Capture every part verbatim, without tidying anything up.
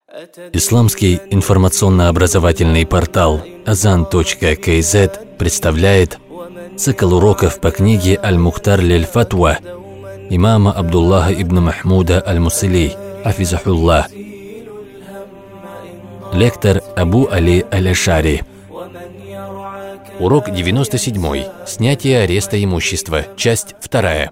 Исламский информационно-образовательный портал азан точка кей зет представляет цикл уроков по книге «Аль-Мухтар лиль-Фатва» имама Абдуллаха ибн Махмуда аль-Мусили, афизахуллах. Лектор Абу Али аль-Ашари. Урок девяносто седьмой. Снятие ареста имущества. Часть вторая.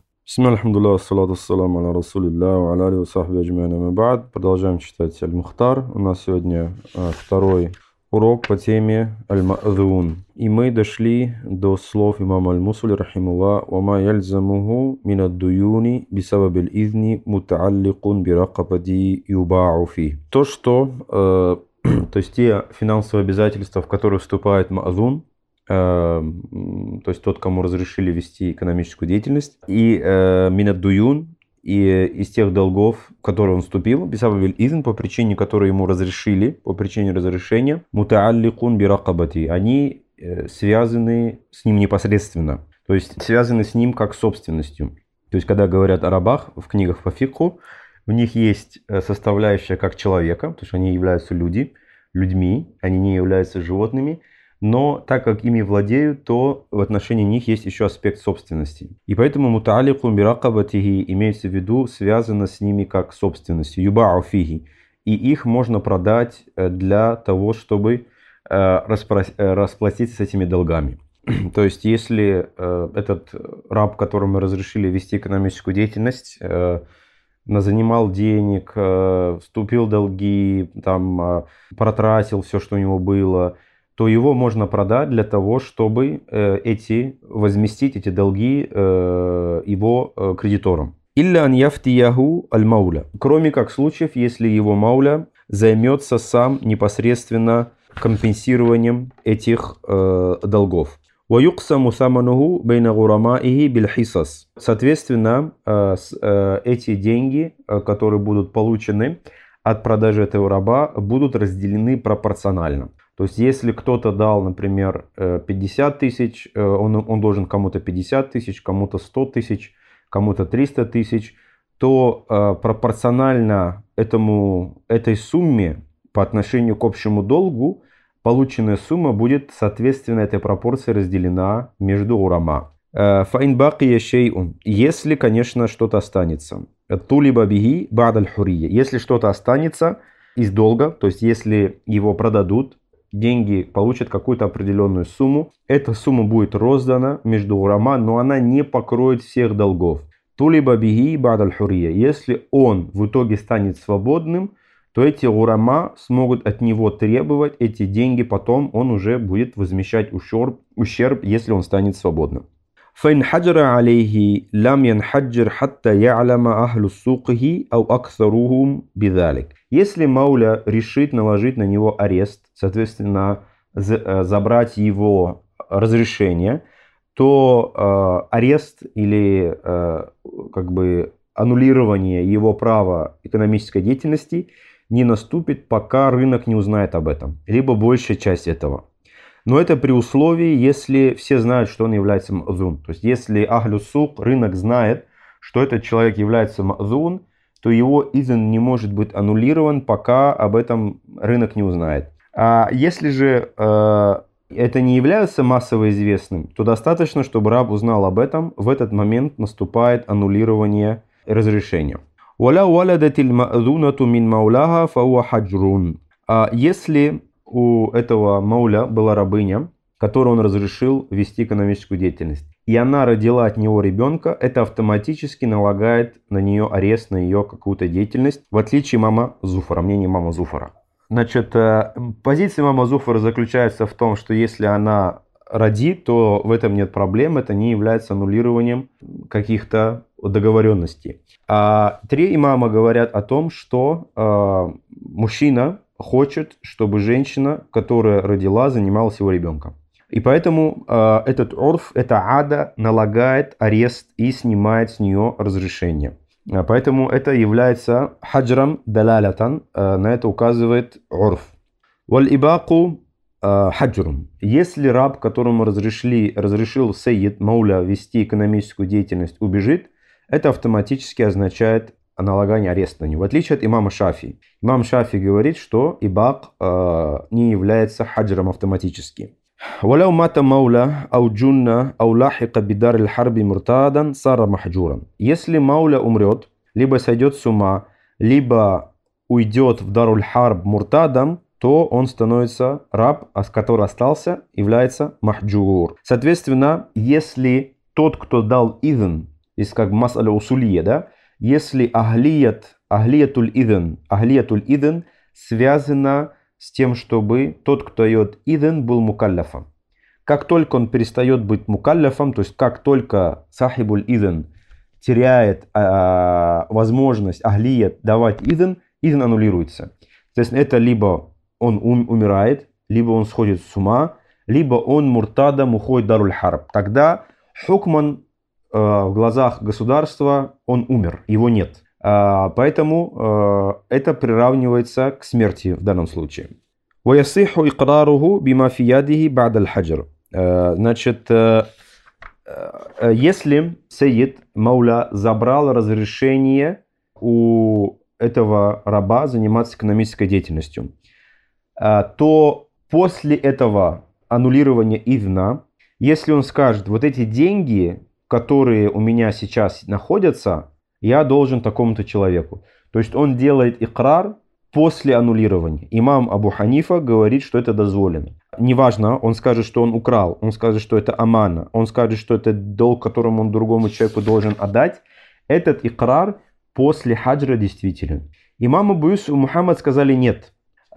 Продолжаем читать Аль-Мухтар. У нас сегодня а, второй урок по теме Аль-Ма'зун. И мы дошли до слов имама Аль-Мусули, рахимуллах: «Вама яльзамуху мин ад-дуюни бисабаб аль-изни мутаалликун биракабати юба'у фи». То, что, э, то есть те финансовые обязательства, в которые вступает Ма'зун, то есть тот, кому разрешили вести экономическую деятельность, и минат дуюн, и из тех долгов, в которые он вступил, бисабабиль изн, по причине которой ему разрешили, по причине разрешения, мутаалликун биракабати, они связаны с ним непосредственно, то есть связаны с ним как собственностью. То есть когда говорят о рабах в книгах по фикху, в них есть составляющая как человека, то есть они являются люди, людьми, они не являются животными. Но так как ими владеют, то в отношении них есть еще аспект собственности. И поэтому мутаалликун биракабатихи имеется в виду, связано с ними как собственностью, юба'у фихи. И их можно продать для того, чтобы расплатиться с этими долгами. То есть если этот раб, которому разрешили вести экономическую деятельность, занимал денег, вступил в долги, там, протратил все, что у него было, то его можно продать для того, чтобы э, эти, возместить эти долги э, его э, кредиторам. «Илля ан яфтияху аль-мауля», кроме как случаев, если его мауля займется сам непосредственно компенсированием этих э, долгов. «Ваюксаму самануху бейна гурамаихи бильхисас». Соответственно, э, э, эти деньги, э, которые будут получены от продажи этого раба, будут разделены пропорционально. То есть, если кто-то дал, например, пятьдесят тысяч, он, он должен кому-то пятьдесят тысяч, кому-то сто тысяч, кому-то триста тысяч, то э, пропорционально этому, этой сумме по отношению к общему долгу, полученная сумма будет, соответственно, этой пропорции разделена между урама. Фаин бакия шейун, если, конечно, что-то останется. Тулиба биги ба'даль хурия, если что-то останется из долга, то есть, если его продадут, деньги получат какую-то определенную сумму. Эта сумма будет роздана между урама, но она не покроет всех долгов. Тулиба биги ба'даль хурия. Если он в итоге станет свободным, то эти урама смогут от него требовать эти деньги, потом он уже будет возмещать ущерб, ущерб если он станет свободным. فإن حجر عليه لم ينحجر حتى يعلم أهل سوقه أو أكثرهم بذلك. Если мауля решит наложить на него арест, соответственно, забрать его разрешение, то э, арест или э, как бы аннулирование его права экономической деятельности не наступит, пока рынок не узнает об этом, либо большая часть этого. Но это при условии, если все знают, что он является ма'зун. То есть, если ахлю сук, рынок знает, что этот человек является ма'зун, то его изн не может быть аннулирован, пока об этом рынок не узнает. А если же э, это не является массово известным, то достаточно, чтобы раб узнал об этом, в этот момент наступает аннулирование разрешения. А если у этого мауля была рабыня, которую он разрешил вести экономическую деятельность, и она родила от него ребенка, это автоматически налагает на нее арест, на ее какую-то деятельность, в отличие имама Зуфара, мнение имама Зуфара. Значит, позиция имама Зуфара заключается в том, что если она родит, то в этом нет проблем, это не является аннулированием каких-то договоренностей. А три имама говорят о том, что э, мужчина хочет, чтобы женщина, которая родила, занималась его ребенком. И поэтому э, этот урф, эта ада налагает арест и снимает с нее разрешение. Поэтому это является хаджрам далалятан, э, на это указывает урф. Валь ибаку хаджрум. Если раб, которому разрешили, разрешил сейид, мауля, вести экономическую деятельность, убежит, это автоматически означает налагания ареста на него, в отличие от имама Шафи. Имам Шафи говорит, что ибак э, не является хаджром автоматически. وَلَوْ مَاتَ مَوْلَى أَوْ جُنَّ أَوْ لَحِقَ بِدَارِ الْحَرْبِ مُرْتَادًا صَارَ مَحْجُورًا. Если Мауля умрет, либо сойдет с ума, либо уйдет в Даруль-Харб муртадом, то он становится раб, а который остался, является махджур. Соответственно, если тот, кто дал идн, есть как мас'аля усулия, да, если ахлият, ахлиятуль идн, ахлиятуль идн связано с тем, чтобы тот, кто дает идн, был мукалляфом. Как только он перестает быть мукалляфом, то есть как только сахибуль идн теряет э, возможность ахлият давать идн, идн аннулируется. Соответственно, это либо он ум, умирает, либо он сходит с ума, либо он муртадом уходит в Даруль-Харб. Тогда хукман э, в глазах государства он умер, его нет. Э, поэтому э, это приравнивается к смерти в данном случае. وَيَصِحُ إِقْرَارُهُ بِمَا فِي يَدِهِ بَعْدَ الْحَجْرِ. Значит, э, э, если Сейид Мауля забрал разрешение у этого раба заниматься экономической деятельностью, то после этого аннулирования идна, если он скажет, вот эти деньги, которые у меня сейчас находятся, я должен такому-то человеку. То есть он делает икрар после аннулирования. Имам Абу Ханифа говорит, что это дозволено. Неважно, он скажет, что он украл, он скажет, что это амана, он скажет, что это долг, которым он другому человеку должен отдать. Этот икрар после хаджра действителен. Имам Абу Юсуф и Мухаммад сказали нет.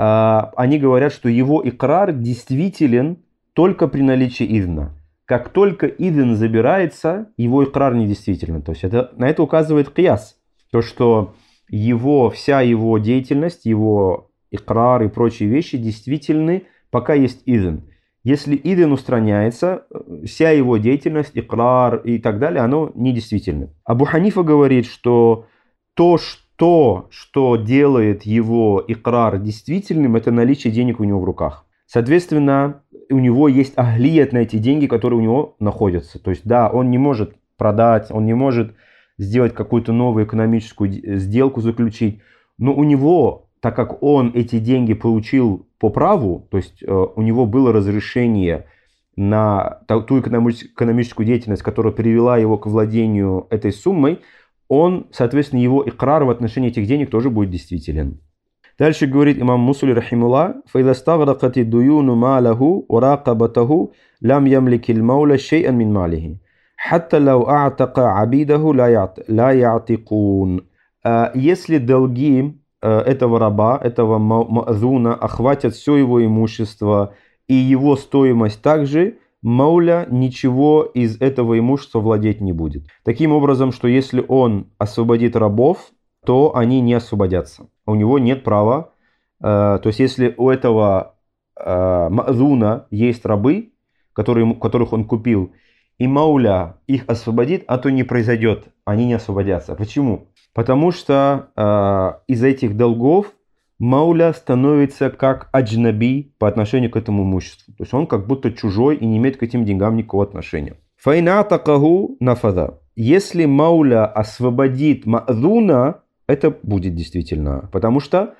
Они говорят, что его икрар действителен только при наличии идна. Как только идн забирается, его икрар недействителен. То есть это, на это указывает кияс. То, что его, вся его деятельность, его икрар и прочие вещи действительны, пока есть идн. Если идн устраняется, вся его деятельность, икрар и так далее, оно недействительно. Абу Ханифа говорит, что то, что То, что делает его икрар действительным, это наличие денег у него в руках. Соответственно, у него есть ахлият на эти деньги, которые у него находятся. То есть, да, он не может продать, он не может сделать какую-то новую экономическую сделку, заключить. Но у него, так как он эти деньги получил по праву, то есть у него было разрешение на ту экономическую деятельность, которая привела его к владению этой суммой, он, соответственно, его икрар в отношении этих денег тоже будет действителен. Дальше говорит имам Мусули рахимулла: «Фаида стагракати дуюну малаху уракабатаху лям ямлики л-мауля шей'ан мин малихи, хатта лау а'така абидаху ла я'тикун». Если долги этого раба, этого ма'зуна охватят все его имущество и его стоимость также, Мауля ничего из этого имущества владеть не будет. Таким образом, что если он освободит рабов, то они не освободятся. У него нет права. Э, то есть, если у этого э, ма'зуна есть рабы, которые, которых он купил, и Мауля их освободит, а то не произойдет. Они не освободятся. Почему? Потому что э, из этих долгов Мауля становится как аджнаби по отношению к этому имуществу. То есть он как будто чужой и не имеет к этим деньгам никакого отношения. Файнатакаху нафада. Если Мауля освободит ма'зуна, это будет действительно. Потому что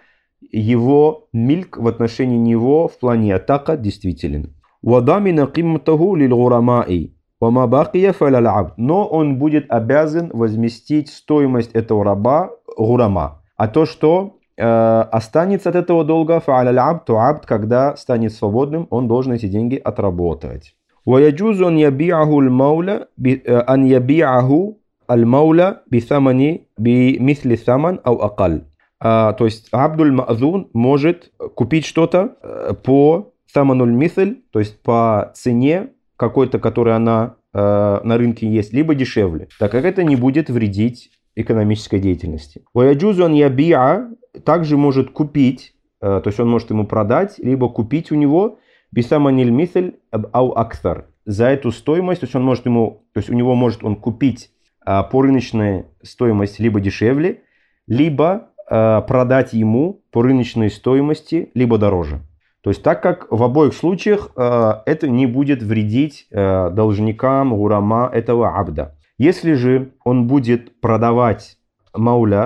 его мильк в отношении него в плане атака действителен. Вадамина кимматаху лил-гурамаи. Вама бакия фалял абд. Но он будет обязан возместить стоимость этого раба гурама. А то, что останется от этого долга, фа'аля абд, то абд, когда станет свободным, он должен эти деньги отработать. ويجوز أن يبيعه المولى أن يبيعه المولى بثمن بمثل الثمن أو أقل. То есть абдуль ма'зун может купить что-то по самануль мисль, то есть по цене какой-то, которая она на рынке есть, либо дешевле, так как это не будет вредить экономической деятельности. ويجوز أن يبيع также может купить, то есть он может ему продать, либо купить у него бисаманиль мисль ау аксар, за эту стоимость, то есть он может ему, то есть у него может он купить по рыночной стоимости либо дешевле, либо продать ему по рыночной стоимости либо дороже. То есть так как в обоих случаях это не будет вредить должникам гурама этого абда. Если же он будет продавать мауля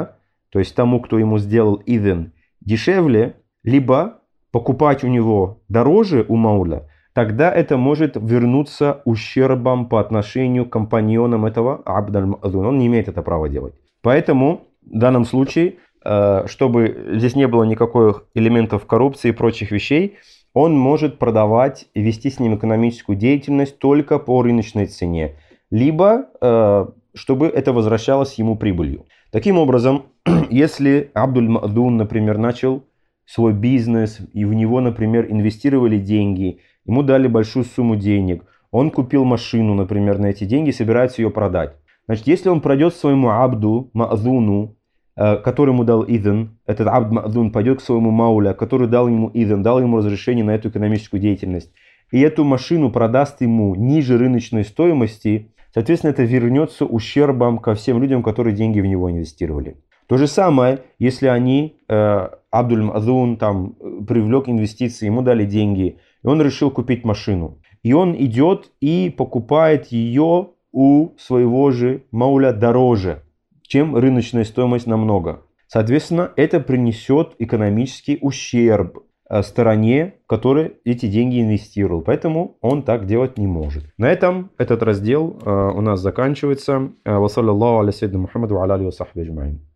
то есть тому, кто ему сделал иден, дешевле, либо покупать у него дороже у мауля, тогда это может вернуться ущербом по отношению к компаньонам этого абд аль-ма'дун. Он не имеет это права делать. Поэтому в данном случае, чтобы здесь не было никаких элементов коррупции и прочих вещей, он может продавать и вести с ним экономическую деятельность только по рыночной цене, либо чтобы это возвращалось ему прибылью. Таким образом, если абд-аль-ма'дун, например, начал свой бизнес, и в него, например, инвестировали деньги, ему дали большую сумму денег, он купил машину, например, на эти деньги, собирается ее продать. Значит, если он пройдет своему абду, ма'дуну, который ему дал иден, этот абд ма'дун пойдет к своему мауля, который дал ему иден, дал ему разрешение на эту экономическую деятельность, и эту машину продаст ему ниже рыночной стоимости, соответственно, это вернется ущербом ко всем людям, которые деньги в него инвестировали. То же самое, если они, э, Абдуль-Ма'дун там привлек инвестиции, ему дали деньги, и он решил купить машину. И он идет и покупает ее у своего же мауля дороже, чем рыночная стоимость намного. Соответственно, это принесет экономический ущерб стороне, которая эти деньги инвестировал. Поэтому он так делать не может. На этом этот раздел э, у нас заканчивается. Ва саллаллаху аля сайидина Мухаммаду ва аля алихи ва сахбихи аджмаин.